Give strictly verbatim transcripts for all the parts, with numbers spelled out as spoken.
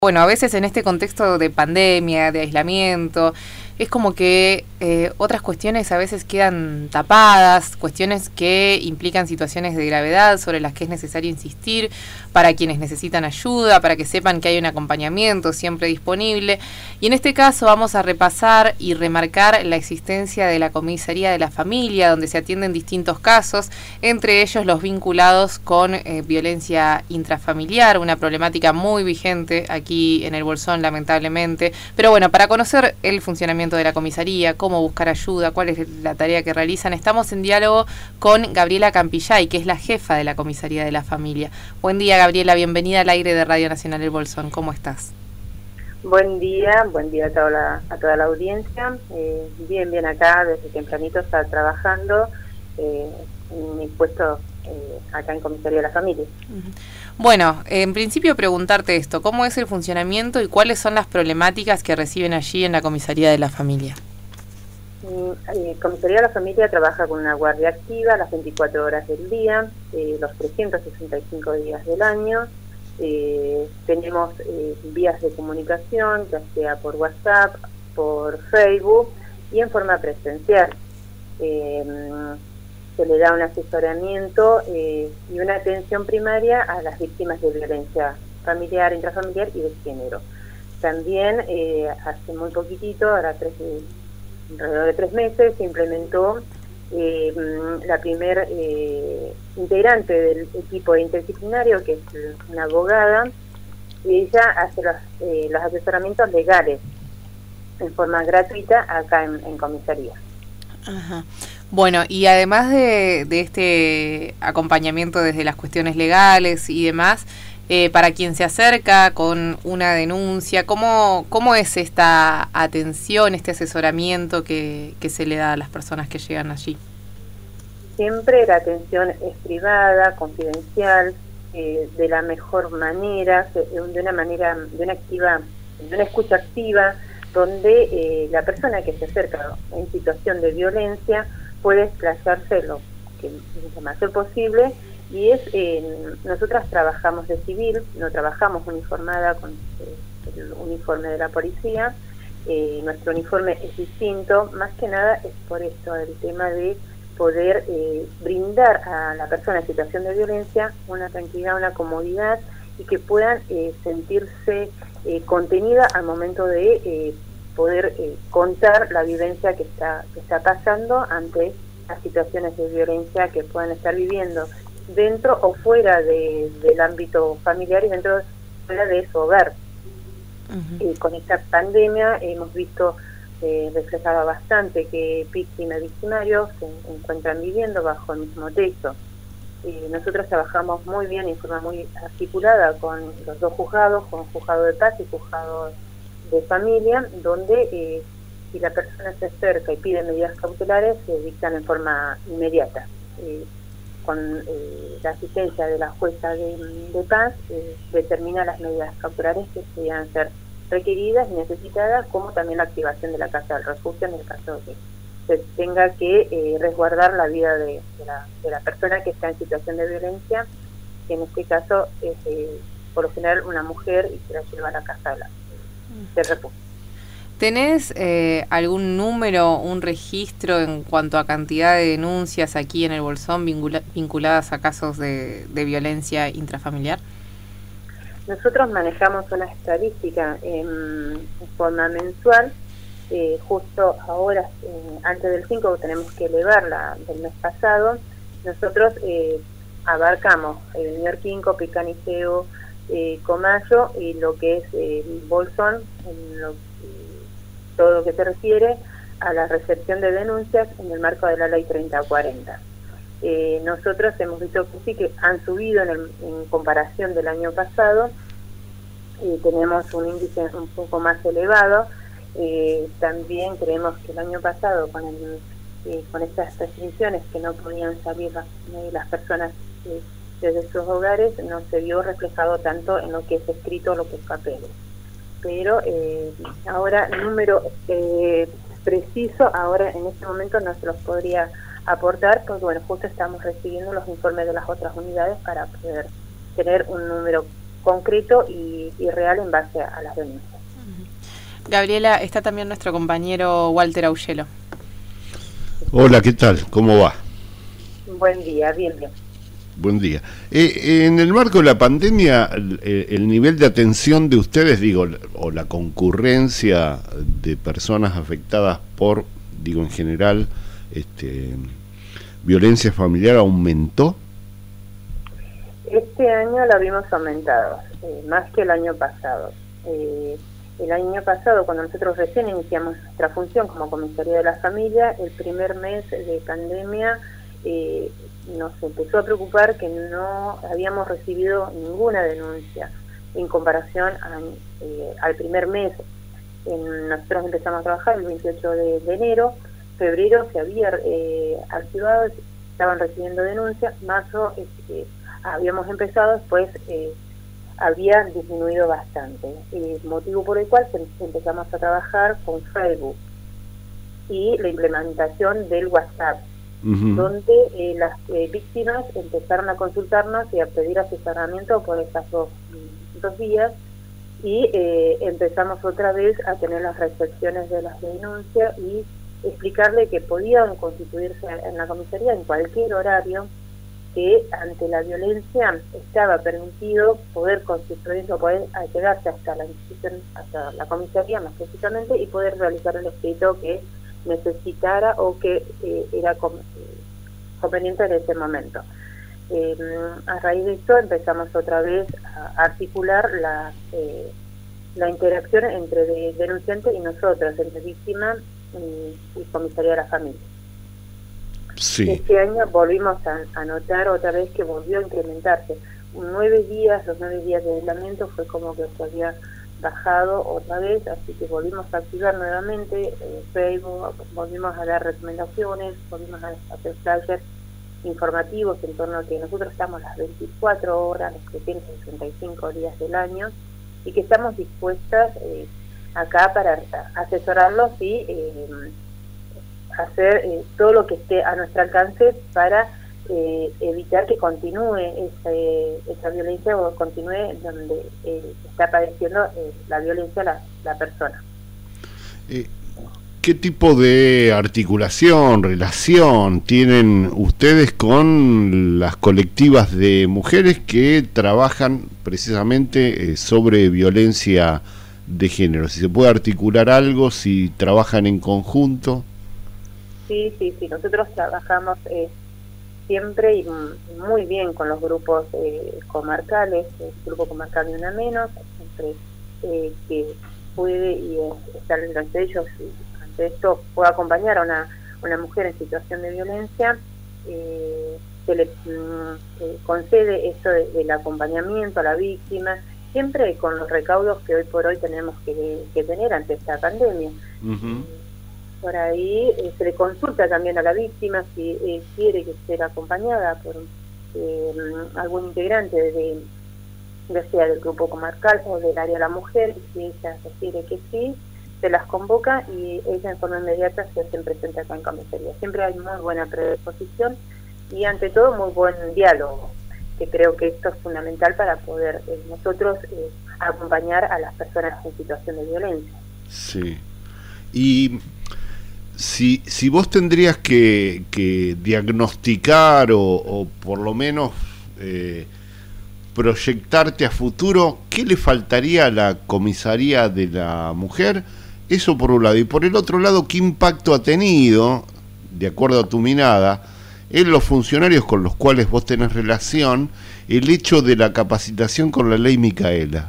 Bueno, a veces en este contexto de pandemia, de aislamiento, es como que eh, otras cuestiones a veces quedan tapadas, cuestiones que implican situaciones de gravedad sobre las que es necesario insistir para quienes necesitan ayuda, para que sepan que hay un acompañamiento siempre disponible. Y en este caso vamos a repasar y remarcar la existencia de la Comisaría de la Familia, donde se atienden distintos casos, entre ellos los vinculados con eh, violencia intrafamiliar, una problemática muy vigente aquí en el Bolsón, lamentablemente. Pero bueno, para conocer el funcionamiento de la comisaría, cómo buscar ayuda, cuál es la tarea que realizan, estamos en diálogo con Gabriela Campillay, que es la jefa de la Comisaría de la Familia. Buen día, Gabriela, bienvenida al aire de Radio Nacional El Bolsón. ¿Cómo estás? Buen día, buen día a toda la, a toda la audiencia. Eh, bien, bien acá, desde tempranito está trabajando eh, en mi puesto eh, acá en Comisaría de la Familia. Bueno, en principio preguntarte esto, ¿cómo es el funcionamiento y cuáles son las problemáticas que reciben allí en la Comisaría de la Familia? Eh, Comisaría de la Familia trabaja con una guardia activa las veinticuatro horas del día, eh, los trescientos sesenta y cinco días del año. Eh, tenemos eh, vías de comunicación, ya sea por WhatsApp, por Facebook y en forma presencial. Eh, se le da un asesoramiento eh, y una atención primaria a las víctimas de violencia familiar, intrafamiliar y de género. También eh, hace muy poquitito, ahora tres, alrededor de tres meses, se implementó eh, la primer eh, integrante del equipo interdisciplinario, que es una abogada, y ella hace los, eh, los asesoramientos legales en forma gratuita acá en, en comisaría. Ajá. Bueno, y además de, de este acompañamiento desde las cuestiones legales y demás, eh, para quien se acerca con una denuncia, ¿cómo, cómo es esta atención, este asesoramiento que, que se le da a las personas que llegan allí? Siempre la atención es privada, confidencial, eh, de la mejor manera, de una manera, de una activa, de una escucha activa, donde eh, la persona que se acerca en situación de violencia puede explayarse lo que lo mayor posible. Y es, eh, nosotras trabajamos de civil, no trabajamos uniformada con eh, el uniforme de la policía. Eh, nuestro uniforme es distinto, más que nada es por esto, el tema de poder eh, brindar a la persona en situación de violencia una tranquilidad, una comodidad, y que puedan eh, sentirse eh, contenida al momento de eh, poder eh, contar la vivencia que está, que está pasando ante las situaciones de violencia que puedan estar viviendo dentro o fuera de, del ámbito familiar y dentro fuera de su hogar. Uh-huh. Eh, con esta pandemia hemos visto eh, reflejada bastante que víctimas y victimarios se encuentran viviendo bajo el mismo techo. Eh, nosotros trabajamos muy bien en forma muy articulada con los dos juzgados, con juzgado de paz y juzgado de familia, donde eh, si la persona se acerca y pide medidas cautelares, se dictan en forma inmediata. Eh, con eh, la asistencia de la jueza de, de paz, eh, determina las medidas cautelares que podrían ser requeridas y necesitadas, como también la activación de la casa del refugio en el caso de que se tenga que eh, resguardar la vida de, de, la, de la persona que está en situación de violencia, que en este caso es eh, por lo general una mujer, y se la lleva a la casa de la, del refugio. ¿Tenés eh, algún número, un registro en cuanto a cantidad de denuncias aquí en el Bolsón vincula, vinculadas a casos de, de violencia intrafamiliar? Nosotros manejamos una estadística en, en forma mensual. Eh, justo ahora, eh, antes del cinco, tenemos que elevarla del mes pasado. Nosotros eh, abarcamos el Ñorquín, Picaniceo, eh, Comayo y lo que es eh, Bolsón, en lo, eh, todo lo que se refiere a la recepción de denuncias en el marco de la ley treinta cuarenta. Eh, nosotros hemos visto que sí que han subido en, el, en comparación del año pasado, y tenemos un índice un poco más elevado. Eh, también creemos que el año pasado, con el, eh, con estas restricciones que no podían salir las, eh, las personas eh, desde sus hogares, no se vio reflejado tanto en lo que es escrito, lo que es papeles. Pero eh, ahora el número eh, preciso, ahora en este momento no se los podría aportar, porque bueno, justo estamos recibiendo los informes de las otras unidades para poder tener un número concreto y, y real en base a, a las denuncias. Gabriela, está también nuestro compañero Walter Augello. Hola, ¿qué tal? ¿Cómo va? Buen día, bien, bien. Buen día. Eh, en el marco de la pandemia, el, el nivel de atención de ustedes, digo, o la concurrencia de personas afectadas por, digo, en general, este, violencia familiar aumentó. Este año la vimos aumentado, eh, más que el año pasado. Eh, el año pasado, cuando nosotros recién iniciamos nuestra función como Comisaría de la Familia, el primer mes de pandemia eh, nos empezó a preocupar que no habíamos recibido ninguna denuncia en comparación a, eh, al primer mes. En, nosotros empezamos a trabajar el veintiocho de, de enero, febrero se había eh, archivado, estaban recibiendo denuncias, marzo eh, habíamos empezado, después eh, había disminuido bastante, eh, motivo por el cual empezamos a trabajar con Facebook y la implementación del WhatsApp, uh-huh. donde eh, las eh, víctimas empezaron a consultarnos y a pedir asesoramiento por estas dos, dos días, y eh, empezamos otra vez a tener las recepciones de las denuncias y explicarle que podían constituirse en la comisaría en cualquier horario, que ante la violencia estaba permitido poder constituirse o poder llegarse hasta la institución, hasta la comisaría más precisamente, y poder realizar el escrito que necesitara o que eh, era com conveniente en ese momento. Eh, a raíz de esto empezamos otra vez a articular la, eh, la interacción entre de, denunciante y nosotros, entre víctima y, y comisaría de la familia. Sí. Este año volvimos a, a notar otra vez que volvió a incrementarse. Nueve días, los nueve días de aislamiento fue como que se había bajado otra vez, así que volvimos a activar nuevamente eh, Facebook, volvimos a dar recomendaciones, volvimos a hacer flyers informativos en torno a que nosotros estamos las veinticuatro horas, los trescientos sesenta y cinco días del año, y que estamos dispuestas eh, acá para asesorarlos y eh, hacer eh, todo lo que esté a nuestro alcance para eh, evitar que continúe ese, esa violencia o continúe donde eh, está padeciendo eh, la violencia la, la persona. Eh, ¿Qué tipo de articulación, relación tienen ustedes con las colectivas de mujeres que trabajan precisamente eh, sobre violencia de género? Si se puede articular algo, si trabajan en conjunto. Sí, sí, sí, nosotros trabajamos eh, siempre y muy bien con los grupos eh, comarcales, el grupo comarcal de Una Menos, siempre eh, que puede y es, estar entre ellos, y ante esto puede acompañar a una, una mujer en situación de violencia, eh, se le eh, concede esto de, del acompañamiento a la víctima, siempre con los recaudos que hoy por hoy tenemos que, que tener ante esta pandemia. Uh-huh. Por ahí eh, se le consulta también a la víctima si eh, quiere que sea acompañada por eh, algún integrante de, ya sea del grupo comarcal o del área de la mujer, y si ella refiere que sí, se las convoca y ella en forma inmediata se hacen presente acá en comisaría. Siempre hay muy buena predisposición y ante todo muy buen diálogo, que creo que esto es fundamental para poder eh, nosotros eh, acompañar a las personas en situación de violencia. Sí. Y Si, si vos tendrías que, que diagnosticar o, o por lo menos eh, proyectarte a futuro, ¿qué le faltaría a la comisaría de la mujer? Eso por un lado. Y por el otro lado, ¿qué impacto ha tenido, de acuerdo a tu mirada, en los funcionarios con los cuales vos tenés relación, el hecho de la capacitación con la ley Micaela?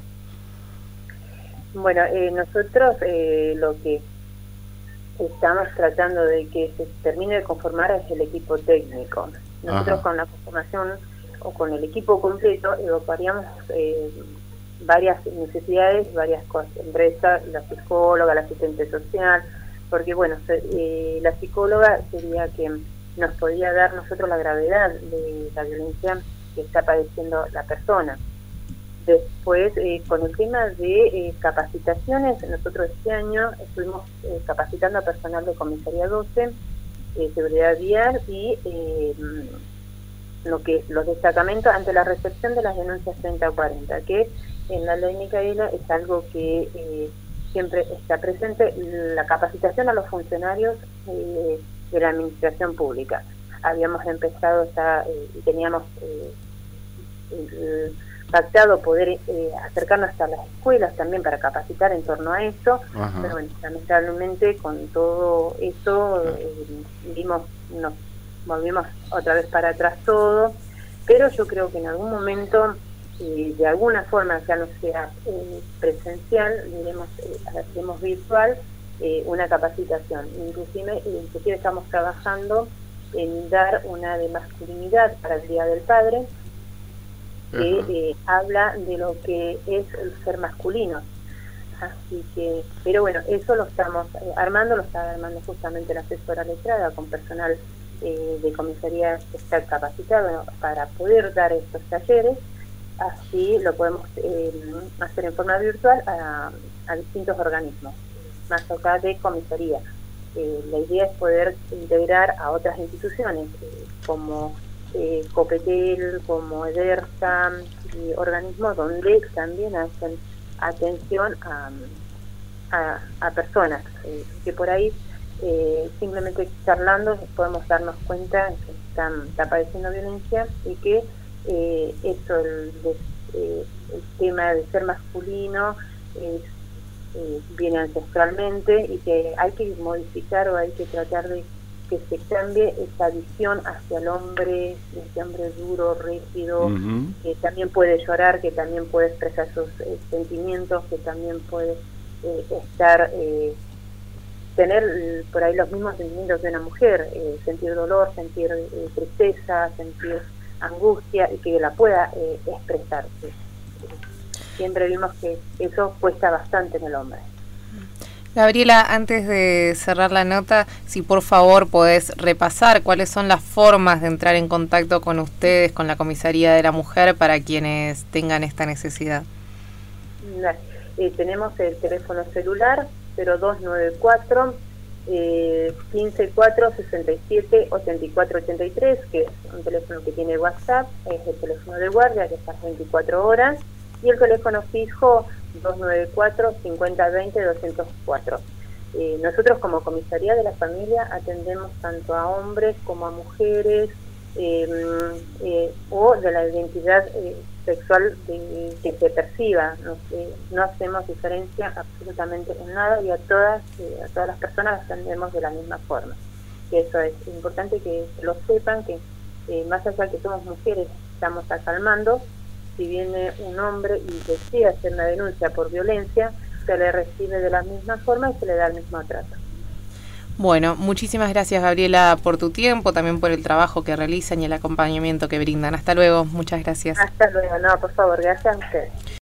Bueno, eh, nosotros eh, lo que estamos tratando de que se termine de conformar es el equipo técnico. Nosotros Ajá. con la conformación o con el equipo completo evocaríamos eh, varias necesidades, varias cosas, empresa, la psicóloga, la asistente social, porque bueno, se, eh, la psicóloga sería que nos podía dar nosotros la gravedad de la violencia que está padeciendo la persona. Después, eh, con el tema de eh, capacitaciones, nosotros este año estuvimos eh, capacitando a personal de Comisaría doce, eh, Seguridad Vial y eh, lo que es los destacamentos ante la recepción de las denuncias treinta a cuarenta, que en la ley Micaela es algo que eh, siempre está presente, la capacitación a los funcionarios eh, de la administración pública. Habíamos empezado ya eh, y teníamos eh, el, pactado poder eh, acercarnos hasta las escuelas también para capacitar en torno a esto. Ajá. Pero bueno, lamentablemente con todo eso eh, vimos, nos volvimos otra vez para atrás todo, pero yo creo que en algún momento eh, de alguna forma, ya no sea eh, presencial, diremos, eh, hacemos virtual, eh, una capacitación. Inclusive, inclusive estamos trabajando en dar una de masculinidad para el Día del Padre, que eh, habla de lo que es el ser masculino. Así que, pero bueno, eso lo estamos eh, armando, lo está armando justamente la asesora letrada con personal eh, de comisaría que está capacitado para poder dar estos talleres. Así lo podemos eh, hacer en forma virtual a, a distintos organismos, más acá de comisaría. Eh, la idea es poder integrar a otras instituciones, eh, como eh, Copetel, como Edersa, y organismos donde también hacen atención a, a, a personas, eh, que por ahí eh, simplemente charlando podemos darnos cuenta que están, está padeciendo violencia y que eh, eso, el, de, eh, el tema de ser masculino es, eh, viene ancestralmente y que hay que modificar o hay que tratar de que se cambie esa visión hacia el hombre, ese hombre duro, rígido, uh-huh. que también puede llorar, que también puede expresar sus eh, sentimientos, que también puede eh, estar, eh, tener por ahí los mismos sentimientos de una mujer, eh, sentir dolor, sentir eh, tristeza, sentir angustia y que la pueda eh, expresarse. Siempre vimos que eso cuesta bastante en el hombre. Gabriela, antes de cerrar la nota, si por favor podés repasar cuáles son las formas de entrar en contacto con ustedes, con la Comisaría de la Mujer, para quienes tengan esta necesidad. Eh, tenemos el teléfono celular cero dos nueve cuatro, eh, quince cuatro, sesenta y siete, ochenta y cuatro ochenta y tres, que es un teléfono que tiene WhatsApp, es el teléfono de guardia, que está veinticuatro horas, y el teléfono fijo dos nueve cuatro, cincuenta veinte, doscientos cuatro. Eh, nosotros como Comisaría de la Familia atendemos tanto a hombres como a mujeres eh, eh, o de la identidad eh, sexual de, que se perciba. No, eh, no hacemos diferencia absolutamente en nada y a todas, eh, a todas las personas las atendemos de la misma forma. Y eso es importante que lo sepan, que eh, más allá que somos mujeres, estamos acalmando. Si viene un hombre y decide hacer una denuncia por violencia, se le recibe de la misma forma y se le da el mismo trato. Bueno, muchísimas gracias, Gabriela, por tu tiempo, también por el trabajo que realizan y el acompañamiento que brindan. Hasta luego, muchas gracias. Hasta luego, no, por favor, gracias a ustedes.